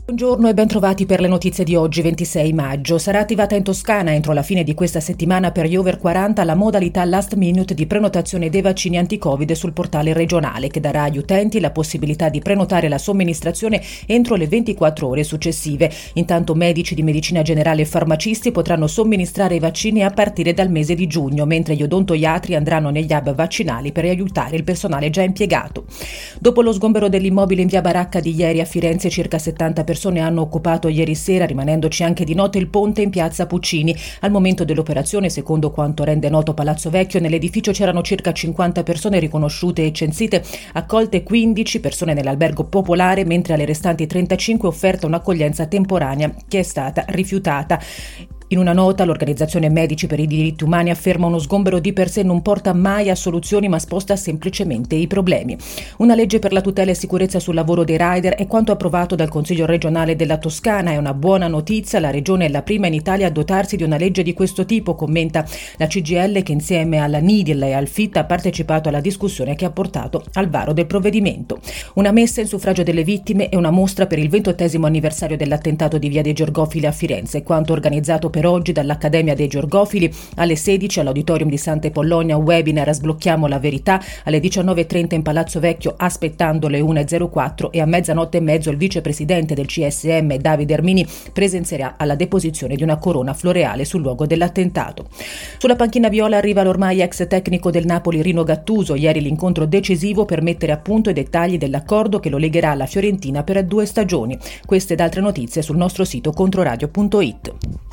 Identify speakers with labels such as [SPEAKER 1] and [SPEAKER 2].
[SPEAKER 1] Buongiorno e bentrovati per le notizie di oggi 26 maggio. Sarà attivata in Toscana entro la fine di questa settimana per gli over 40 la modalità last minute di prenotazione dei vaccini anti-Covid sul portale regionale, che darà agli utenti la possibilità di prenotare la somministrazione entro le 24 ore successive. Intanto medici di medicina generale e farmacisti potranno somministrare i vaccini a partire dal mese di giugno, mentre gli odontoiatri andranno negli hub vaccinali per aiutare il personale già impiegato. Dopo lo sgombero dell'immobile in via Baracca di ieri a Firenze, circa 70 persone hanno occupato ieri sera, rimanendoci anche di notte, il ponte in piazza Puccini. Al momento dell'operazione, secondo quanto rende noto Palazzo Vecchio, nell'edificio c'erano circa 50 persone riconosciute e censite, accolte 15 persone nell'albergo popolare, mentre alle restanti 35 offerta un'accoglienza temporanea che è stata rifiutata. In una nota, l'Organizzazione Medici per i Diritti Umani afferma: uno sgombero di per sé non porta mai a soluzioni, ma sposta semplicemente i problemi. Una legge per la tutela e sicurezza sul lavoro dei rider è quanto approvato dal Consiglio regionale della Toscana. È una buona notizia, la regione è la prima in Italia a dotarsi di una legge di questo tipo, commenta la CGIL, che insieme alla NIDIL e al FIT ha partecipato alla discussione che ha portato al varo del provvedimento. Una messa in suffragio delle vittime e una mostra per il 28° anniversario dell'attentato di Via dei Georgofili a Firenze, quanto organizzato per oggi dall'Accademia dei Georgofili. Alle 16 all'Auditorium di Santa Polonia, webinar Sblocchiamo la verità. Alle 19:30 in Palazzo Vecchio, Aspettando le 1:04, e a mezzanotte e mezzo il vicepresidente del CSM Davide Ermini presenzierà alla deposizione di una corona floreale sul luogo dell'attentato. Sulla panchina viola arriva l'ormai ex tecnico del Napoli Rino Gattuso. Ieri l'incontro decisivo per mettere a punto i dettagli dell'accordo che lo legherà alla Fiorentina per 2 stagioni. Queste ed altre notizie sul nostro sito controradio.it.